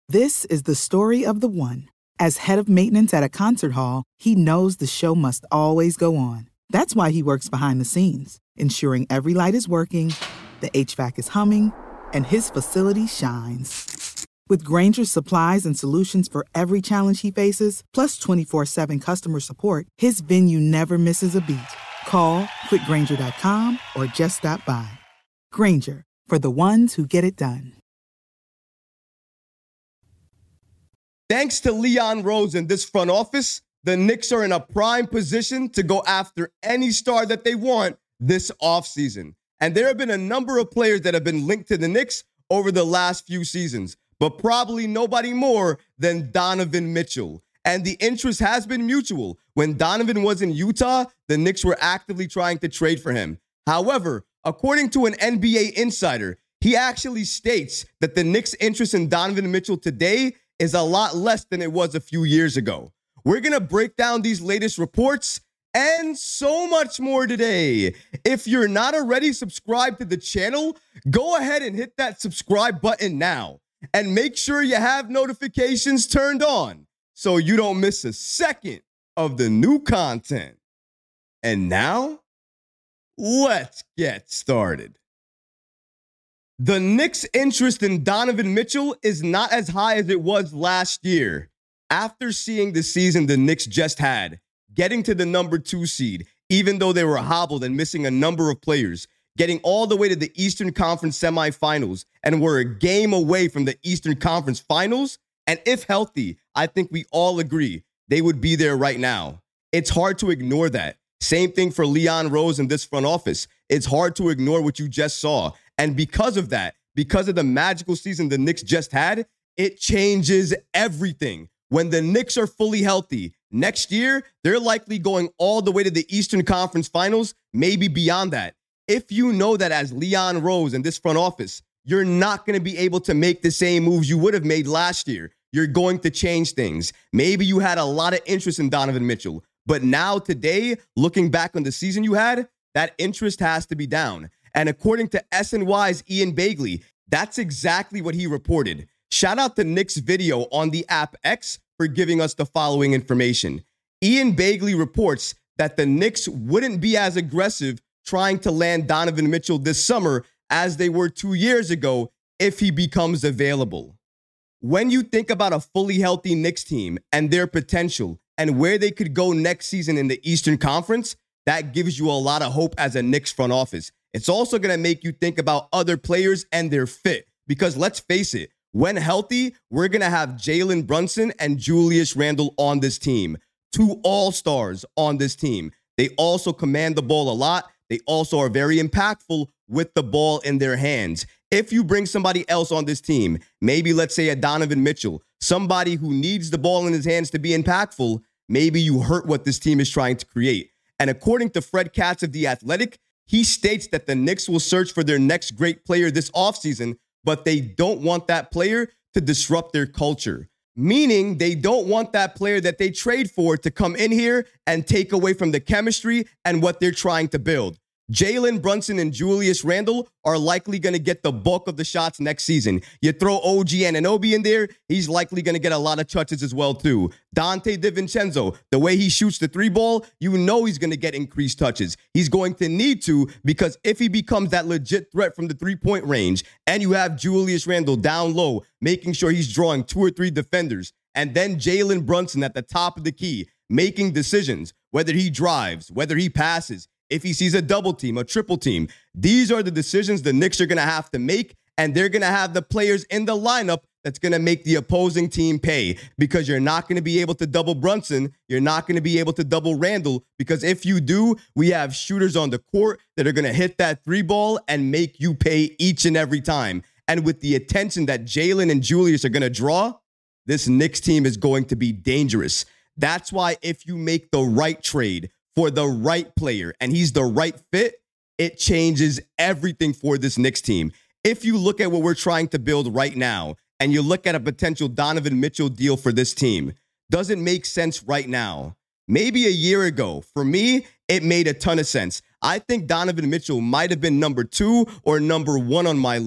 This is the story of the one. As head of maintenance at a concert hall, he knows the show must always go on. That's why he works behind the scenes, ensuring every light is working, the HVAC is humming, and his facility shines. With Grainger's supplies and solutions for every challenge he faces, plus 24/7 customer support, his venue never misses a beat. Call quickgrainger.com or just stop by. Grainger, for the ones who get it done. Thanks to Leon Rose and this front office, the Knicks are in a prime position to go after any star that they want this offseason. And there have been a number of players that have been linked to the Knicks over the last few seasons, but probably nobody more than Donovan Mitchell. And the interest has been mutual. When Donovan was in Utah, the Knicks were actively trying to trade for him. However, according to an NBA insider, he actually states that the Knicks' interest in Donovan Mitchell today is a lot less than it was a few years ago. We're going to break down these latest reports and so much more today. If you're not already subscribed to the channel, go ahead and hit that subscribe button now. And make sure you have notifications turned on so you don't miss a second of the new content. And now, let's get started. The Knicks' interest in Donovan Mitchell is not as high as it was last year. After seeing the season the Knicks just had, getting to the number 2 seed, even though they were hobbled and missing a number of players, getting all the way to the Eastern Conference semifinals, and were a game away from the Eastern Conference finals, and if healthy, I think we all agree they would be there right now. It's hard to ignore that. Same thing for Leon Rose in this front office. It's hard to ignore what you just saw. And because of that, because of the magical season the Knicks just had, it changes everything. When the Knicks are fully healthy next year, they're likely going all the way to the Eastern Conference finals, maybe beyond that. If you know that as Leon Rose in this front office, you're not going to be able to make the same moves you would have made last year. You're going to change things. Maybe you had a lot of interest in Donovan Mitchell, but now today, looking back on the season you had, that interest has to be down. And according to SNY's Ian Begley, that's exactly what he reported. Shout out to Knicks Video on the app X for giving us the following information. Ian Begley reports that the Knicks wouldn't be as aggressive trying to land Donovan Mitchell this summer as they were 2 years ago if he becomes available. When you think about a fully healthy Knicks team and their potential and where they could go next season in the Eastern Conference, that gives you a lot of hope as a Knicks front office. It's also going to make you think about other players and their fit. Because let's face it, when healthy, we're going to have Jalen Brunson and Julius Randle on this team. 2 all-stars on this team. They also command the ball a lot. They also are very impactful with the ball in their hands. If you bring somebody else on this team, maybe let's say a Donovan Mitchell, somebody who needs the ball in his hands to be impactful, maybe you hurt what this team is trying to create. And according to Fred Katz of The Athletic, he states that the Knicks will search for their next great player this offseason, but they don't want that player to disrupt their culture. Meaning they don't want that player that they trade for to come in here and take away from the chemistry and what they're trying to build. Jalen Brunson and Julius Randle are likely going to get the bulk of the shots next season. You throw OG Anunoby in there, he's likely going to get a lot of touches as well too. Dante DiVincenzo, the way he shoots the 3-ball, you know he's going to get increased touches. He's going to need to, because if he becomes that legit threat from the 3-point range, and you have Julius Randle down low, making sure he's drawing 2 or 3 defenders, and then Jalen Brunson at the top of the key, making decisions, whether he drives, whether he passes, if he sees a double team, a triple team. These are the decisions the Knicks are going to have to make, and they're going to have the players in the lineup that's going to make the opposing team pay, because you're not going to be able to double Brunson. You're not going to be able to double Randle, because if you do, we have shooters on the court that are going to hit that 3-ball and make you pay each and every time. And with the attention that Jalen and Julius are going to draw, this Knicks team is going to be dangerous. That's why if you make the right trade for the right player and he's the right fit, it changes everything for this Knicks team. If you look at what we're trying to build right now and you look at a potential Donovan Mitchell deal for this team, does it make sense right now? Maybe a year ago. For me, it made a ton of sense. I think Donovan Mitchell might have been number 2 or number 1 on my list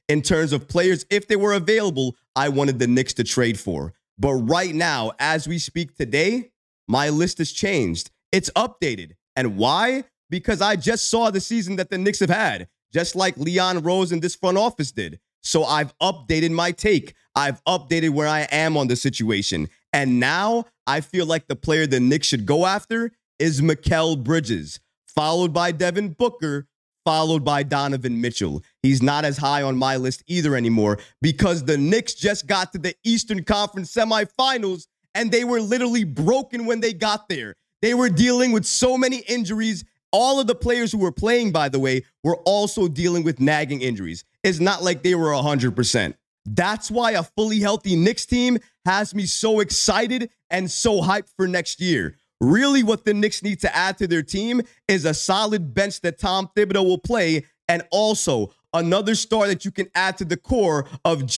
in terms of players, if they were available, I wanted the Knicks to trade for. But right now, as we speak today, my list has changed. It's updated. And why? Because I just saw the season that the Knicks have had, just like Leon Rose and this front office did. So I've updated my take. I've updated where I am on the situation. And now I feel like the player the Knicks should go after is Mikal Bridges, followed by Devin Booker, followed by Donovan Mitchell. He's not as high on my list either anymore because the Knicks just got to the Eastern Conference semifinals and they were literally broken when they got there. They were dealing with so many injuries. All of the players who were playing, by the way, were also dealing with nagging injuries. It's not like they were 100%. That's why a fully healthy Knicks team has me so excited and so hyped for next year. Really, what the Knicks need to add to their team is a solid bench that Tom Thibodeau will play, and also another star that you can add to the core of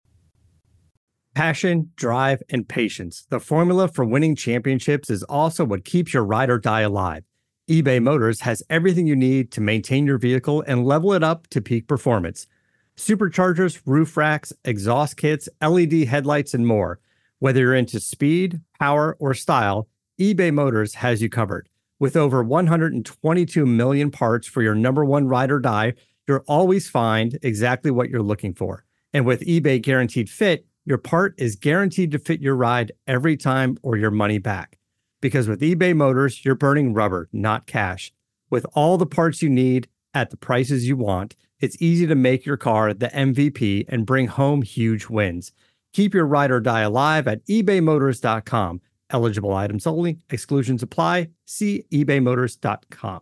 passion, drive, and patience. The formula for winning championships is also what keeps your ride or die alive. eBay Motors has everything you need to maintain your vehicle and level it up to peak performance. Superchargers, roof racks, exhaust kits, LED headlights, and more. Whether you're into speed, power, or style, eBay Motors has you covered. With over 122 million parts for your number one ride or die, you'll always find exactly what you're looking for. And with eBay Guaranteed Fit, your part is guaranteed to fit your ride every time or your money back. Because with eBay Motors, you're burning rubber, not cash. With all the parts you need at the prices you want, it's easy to make your car the MVP and bring home huge wins. Keep your ride or die alive at ebaymotors.com. Eligible items only. Exclusions apply. See ebaymotors.com.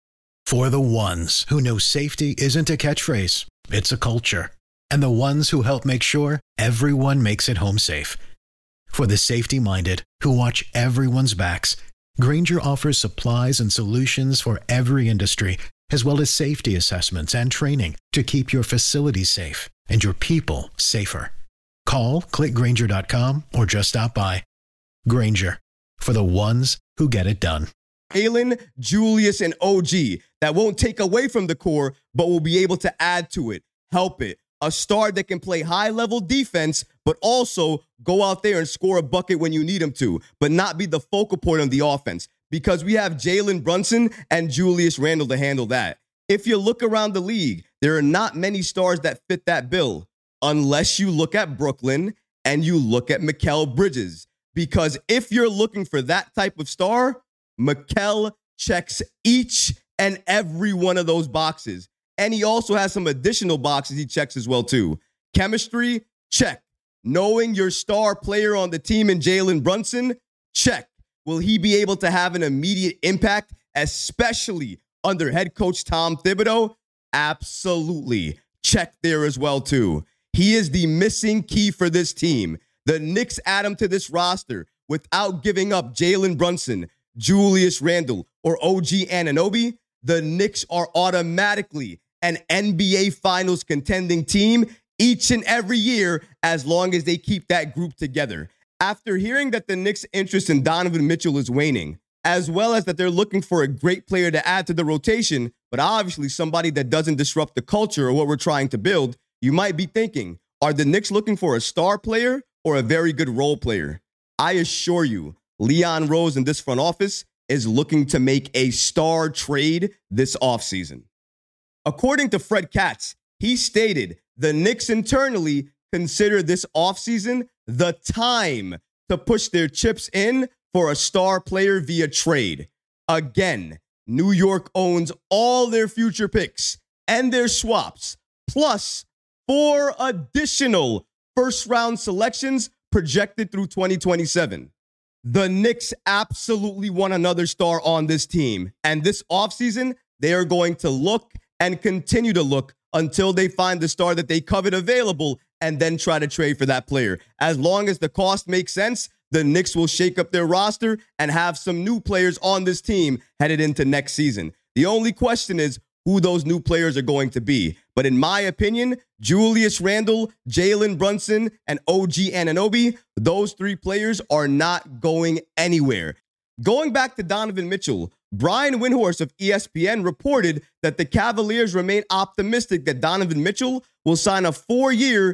For the ones who know safety isn't a catchphrase, it's a culture. And the ones who help make sure everyone makes it home safe. For the safety-minded who watch everyone's backs, Grainger offers supplies and solutions for every industry, as well as safety assessments and training to keep your facilities safe and your people safer. Call, click Grainger.com, or just stop by. Grainger, for the ones who get it done. Jalen, Julius, and OG that won't take away from the core, but will be able to add to it, help it. A star that can play high-level defense, but also go out there and score a bucket when you need him to, but not be the focal point of the offense, because we have Jalen Brunson and Julius Randle to handle that. If you look around the league, there are not many stars that fit that bill, unless you look at Brooklyn and you look at Mikal Bridges. Because if you're looking for that type of star, Mikal checks each and every one of those boxes. And he also has some additional boxes he checks as well, too. Chemistry, check. Knowing your star player on the team in Jalen Brunson, check. Will he be able to have an immediate impact, especially under head coach Tom Thibodeau? Absolutely. Check there as well, too. He is the missing key for this team. The Knicks add him to this roster without giving up Jalen Brunson, Julius Randle, or OG Anunoby. The Knicks are automatically an NBA Finals contending team each and every year as long as they keep that group together. After hearing that the Knicks' interest in Donovan Mitchell is waning, as well as that they're looking for a great player to add to the rotation, but obviously somebody that doesn't disrupt the culture or what we're trying to build, you might be thinking, are the Knicks looking for a star player or a very good role player? I assure you, Leon Rose in this front office is looking to make a star trade this offseason. According to Fred Katz, he stated the Knicks internally consider this offseason the time to push their chips in for a star player via trade. Again, New York owns all their future picks and their swaps, plus 4 additional first-round selections projected through 2027. The Knicks absolutely want another star on this team, and this offseason, they are going to look and continue to look until they find the star that they covet available and then try to trade for that player. As long as the cost makes sense, the Knicks will shake up their roster and have some new players on this team headed into next season. The only question is who those new players are going to be. But in my opinion, Julius Randle, Jalen Brunson, and OG Anunoby, those 3 players are not going anywhere. Going back to Donovan Mitchell, Brian Windhorst of ESPN reported that the Cavaliers remain optimistic that Donovan Mitchell will sign a 4-year,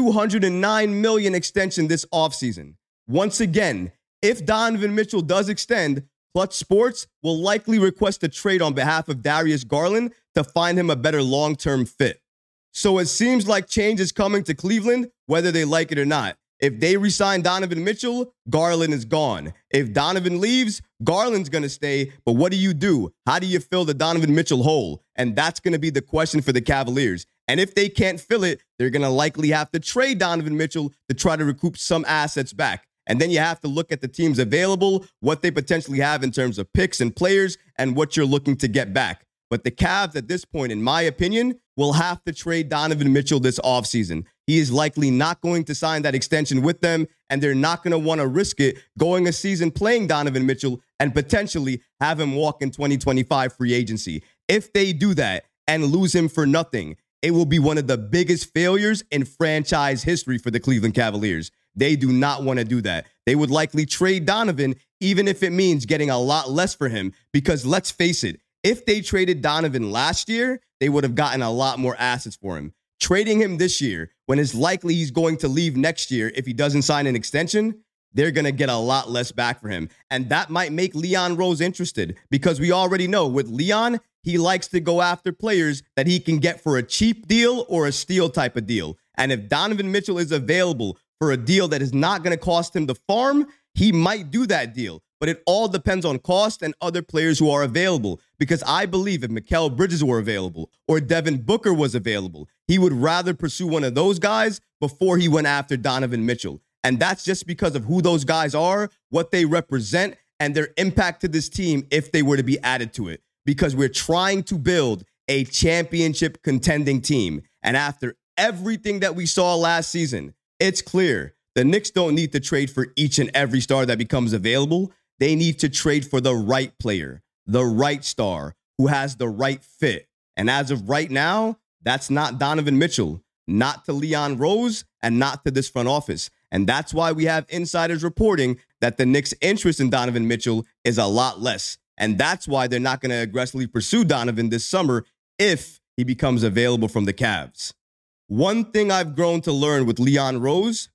$209 million extension this offseason. Once again, if Donovan Mitchell does extend, Clutch Sports will likely request a trade on behalf of Darius Garland to find him a better long-term fit. So it seems like change is coming to Cleveland, whether they like it or not. If they re-sign Donovan Mitchell, Garland is gone. If Donovan leaves, Garland's going to stay. But what do? How do you fill the Donovan Mitchell hole? And that's going to be the question for the Cavaliers. And if they can't fill it, they're going to likely have to trade Donovan Mitchell to try to recoup some assets back. And then you have to look at the teams available, what they potentially have in terms of picks and players, and what you're looking to get back. But the Cavs at this point, in my opinion, will have to trade Donovan Mitchell this offseason. He is likely not going to sign that extension with them, and they're not going to want to risk it going a season playing Donovan Mitchell and potentially have him walk in 2025 free agency. If they do that and lose him for nothing, it will be one of the biggest failures in franchise history for the Cleveland Cavaliers. They do not want to do that. They would likely trade Donovan, even if it means getting a lot less for him, because let's face it, if they traded Donovan last year, they would have gotten a lot more assets for him. Trading him this year, when it's likely he's going to leave next year if he doesn't sign an extension, they're going to get a lot less back for him. And that might make Leon Rose interested, because we already know with Leon, he likes to go after players that he can get for a cheap deal or a steal type of deal. And if Donovan Mitchell is available for a deal that is not going to cost him the farm, he might do that deal. But it all depends on cost and other players who are available. Because I believe if Mikal Bridges were available or Devin Booker was available, he would rather pursue one of those guys before he went after Donovan Mitchell. And that's just because of who those guys are, what they represent, and their impact to this team if they were to be added to it. Because we're trying to build a championship contending team. And after everything that we saw last season, it's clear the Knicks don't need to trade for each and every star that becomes available. They need to trade for the right player, the right star, who has the right fit. And as of right now, that's not Donovan Mitchell, not to Leon Rose, and not to this front office. And that's why we have insiders reporting that the Knicks' interest in Donovan Mitchell is a lot less. And that's why they're not going to aggressively pursue Donovan this summer if he becomes available from the Cavs. One thing I've grown to learn with Leon Rose,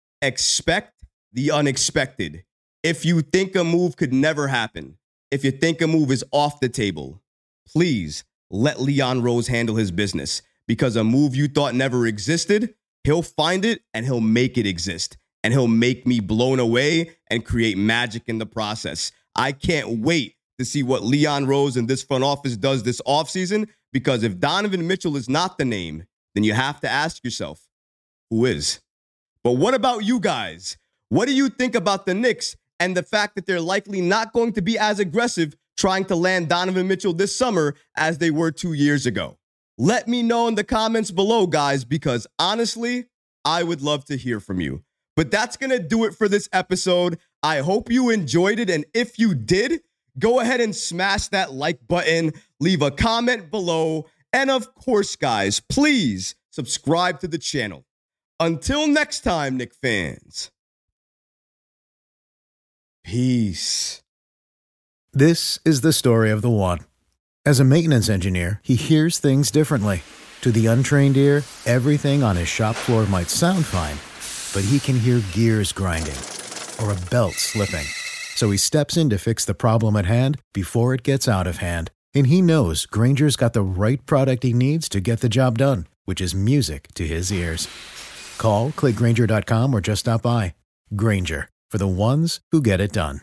expect the unexpected. If you think a move could never happen, if you think a move is off the table, please let Leon Rose handle his business, because a move you thought never existed, he'll find it and he'll make it exist, and he'll make me blown away and create magic in the process. I can't wait to see what Leon Rose and this front office does this offseason, because if Donovan Mitchell is not the name, then you have to ask yourself, who is? But what about you guys? What do you think about the Knicks and the fact that they're likely not going to be as aggressive trying to land Donovan Mitchell this summer as they were 2 years ago? Let me know in the comments below, guys, because honestly, I would love to hear from you. But that's going to do it for this episode. I hope you enjoyed it. And if you did, go ahead and smash that like button, leave a comment below. And of course, guys, please subscribe to the channel. Until next time, Knicks fans. Peace. This is the story of the one. As a maintenance engineer, he hears things differently. To the untrained ear, everything on his shop floor might sound fine, but he can hear gears grinding or a belt slipping. So he steps in to fix the problem at hand before it gets out of hand. And he knows Grainger's got the right product he needs to get the job done, which is music to his ears. Call, click Grainger.com, or just stop by. Grainger, for the ones who get it done.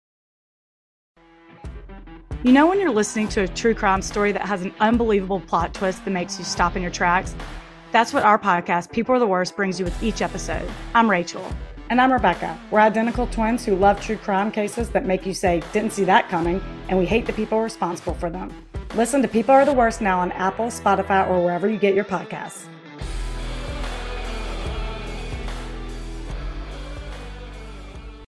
You know when you're listening to a true crime story that has an unbelievable plot twist that makes you stop in your tracks? That's what our podcast, People Are the Worst, brings you with each episode. I'm Rachel. And I'm Rebecca. We're identical twins who love true crime cases that make you say, didn't see that coming, and we hate the people responsible for them. Listen to People Are the Worst now on Apple, Spotify, or wherever you get your podcasts.